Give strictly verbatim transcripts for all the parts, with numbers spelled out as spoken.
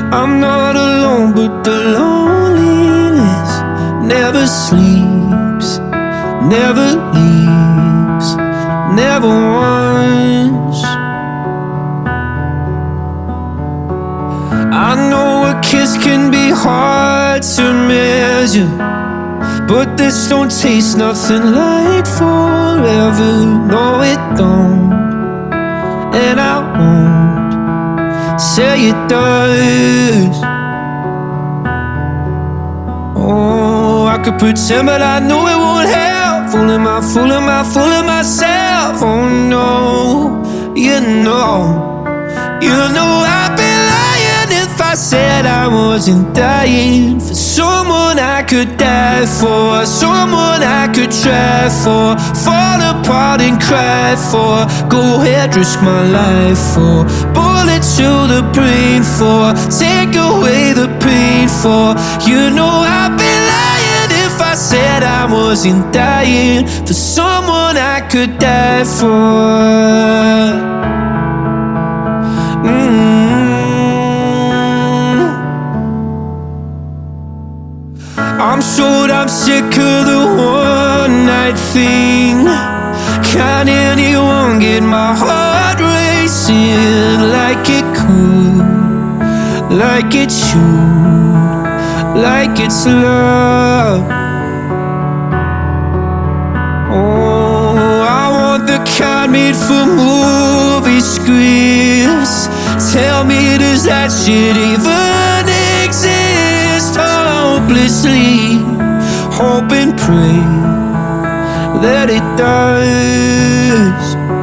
I'm not alone, but the loneliness never sleeps, never leaves, never once. I know a kiss can be hard to measure, but this don't taste nothing like forever. No, it don't, and I won't say it does. Oh, I could pretend, but I know it won't help. Fooling my, fooling my, fooling myself. Oh no, you know, you know I'd be lying if I said I wasn't dying for someone I could die for, someone I could try for, fall apart and cry for, go ahead, risk my life for, bullet to the brain for, take away the pain for. You know I'd be lying if I said I wasn't dying for someone I could die for. Mm-hmm. I'm short, I'm sick of the one night thing. Can't anyone get my heart racing like it could, like it should, like it's love. Oh, I want the kind made for movie scripts. Tell me, does that shit even exist? Hopelessly hope and pray that it does.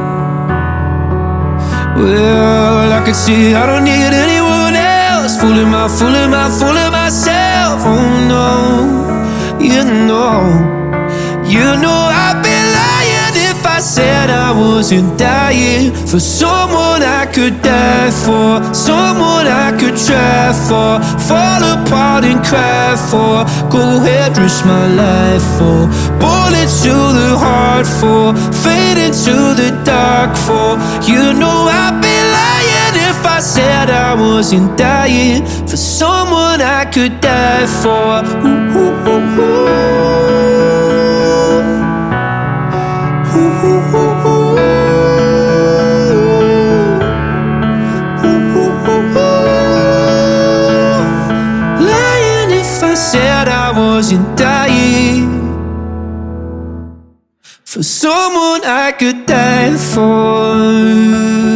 Well, I can see I don't need anyone else. Fooling my, fooling my, fooling myself. Oh no, you know, you know I'd be lying if I said I wasn't dying for someone I could die for, someone I could try for, fall apart and cry for, go ahead, risk my life for, bullet to the heart for, fade into the dark for. You know I'd be lying if I said I wasn't dying for someone I could die for. Ooh, ooh, ooh, ooh. Ooh, ooh, ooh, ooh. Said I wasn't dying for someone I could die for.